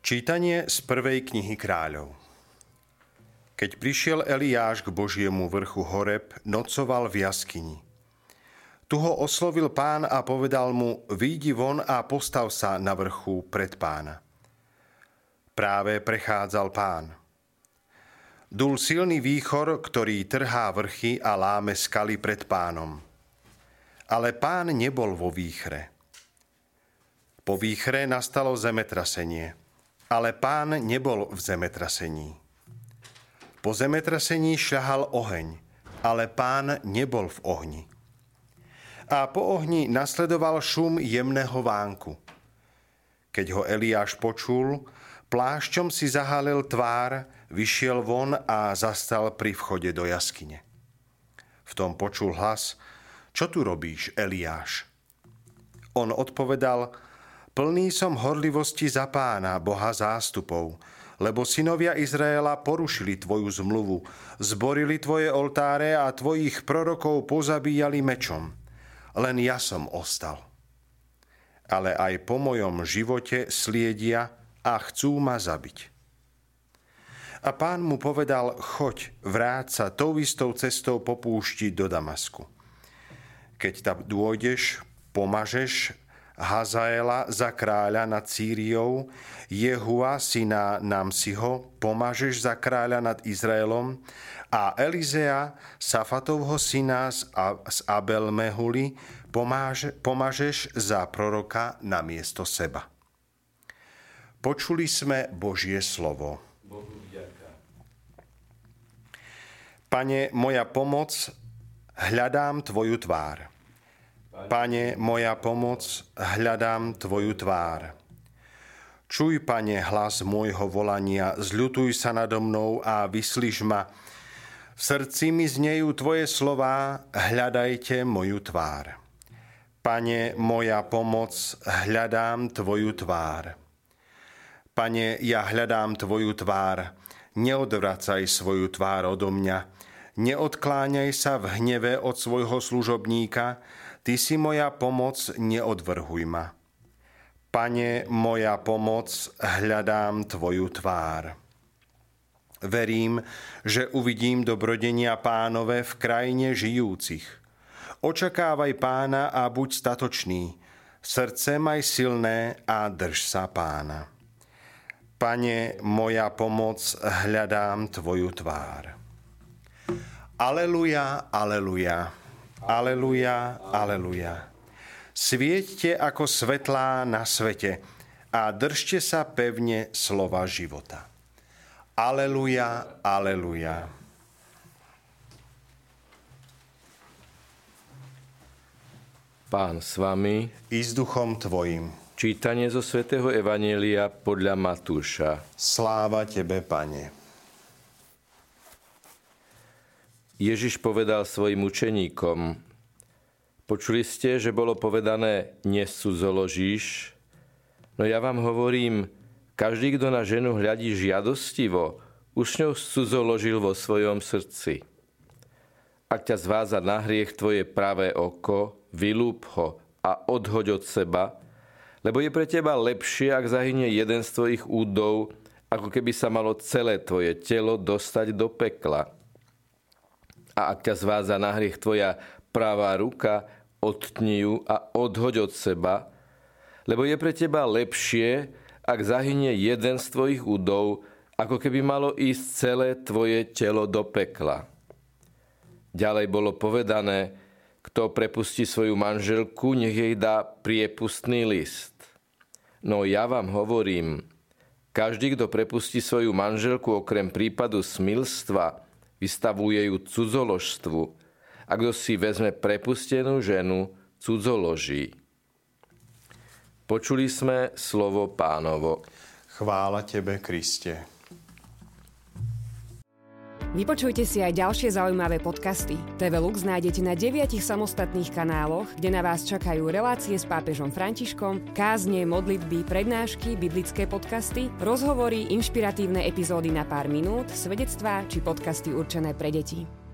Čítanie z prvej knihy Kráľov. Keď prišiel Eliáš k Božiemu vrchu Horeb, nocoval v jaskyni. Tu ho oslovil Pán a povedal mu: Vyjdi von a postav sa na vrchu pred Pána. Práve prechádzal Pán. Dul silný výchor, ktorý trhá vrchy a láme skaly pred Pánom. Ale Pán nebol vo výchre. Po výchre nastalo zemetrasenie. Ale Pán nebol v zemetrasení. Po zemetrasení šľahal oheň, ale Pán nebol v ohni. A po ohni nasledoval šum jemného vánku. Keď ho Eliáš počul, plášťom si zahalil tvár, vyšiel von a zastal pri vchode do jaskyne. V tom počul hlas: Čo tu robíš, Eliáš? On odpovedal: Plný som horlivosti za Pána, Boha zástupov, lebo synovia Izraela porušili tvoju zmluvu, zborili tvoje oltáre a tvojich prorokov pozabíjali mečom. Len ja som ostal. Ale aj po mojom živote sliedia a chcú ma zabiť. A Pán mu povedal: Choď, vráť sa tou istou cestou po púšti do Damasku. Keď tam dôjdeš, pomažeš Hazaela za kráľa nad Sýriou, Jehua syna Namsiho pomažeš za kráľa nad Izraelom a Elizea, Safatovho syna z Abel-Mehuli, pomažeš za proroka namiesto seba. Počuli sme Božie slovo. Pane, moja pomoc, hľadám tvoju tvár. Pane, moja pomoc, hľadám tvoju tvár. Čuj, Pane, hlas môjho volania, zľutuj sa nado mnou a vyslíš ma. V srdci mi znejú tvoje slová, hľadajte moju tvár. Pane, moja pomoc, hľadám tvoju tvár. Pane, ja hľadám tvoju tvár, neodvracaj svoju tvár odo mňa, neodkláňaj sa v hneve od svojho služobníka, Ty si moja pomoc, neodvrhuj ma. Pane, moja pomoc, hľadám tvoju tvár. Verím, že uvidím dobrodenia Pánove v krajine žijúcich. Očakávaj Pána a buď statočný. Srdce maj silné a drž sa Pána. Pane, moja pomoc, hľadám tvoju tvár. Aleluja, aleluja. Aleluja, aleluja. Svieťte ako svetlá na svete a držte sa pevne slova života. Aleluja, aleluja. Pán s vami I s duchom tvojim. Čítanie zo svätého Evanjelia podľa Matúša. Sláva tebe, Pane. Ježiš povedal svojim učeníkom: Počuli ste, že bolo povedané, nescudzoložíš? No ja vám hovorím, každý, kto na ženu hľadí žiadostivo, už s ňou cudzoložil vo svojom srdci. Ak ťa zváza na hriech tvoje pravé oko, vylúp ho a odhoď od seba, lebo je pre teba lepšie, ak zahynie jeden z tvojich údov, ako keby sa malo celé tvoje telo dostať do pekla. A ak ťa zváza na hriech tvoja pravá ruka, odtni ju a odhoď od seba, lebo je pre teba lepšie, ak zahynie jeden z tvojich údov, ako keby malo ísť celé tvoje telo do pekla. Ďalej bolo povedané, kto prepustí svoju manželku, nech jej dá priepustný list. No ja vám hovorím, každý, kto prepustí svoju manželku okrem prípadu smilstva, vystavuje ju cudzoložstvu, a kto si vezme prepustenú ženu, cudzoloží. Počuli sme slovo Pánovo. Chvála tebe, Kriste. Vypočujte si aj ďalšie zaujímavé podcasty. TV Lux nájdete na 9 samostatných kanáloch, kde na vás čakajú relácie s pápežom Františkom, kázne, modlitby, prednášky, biblické podcasty, rozhovory, inšpiratívne epizódy na pár minút, svedectvá či podcasty určené pre deti.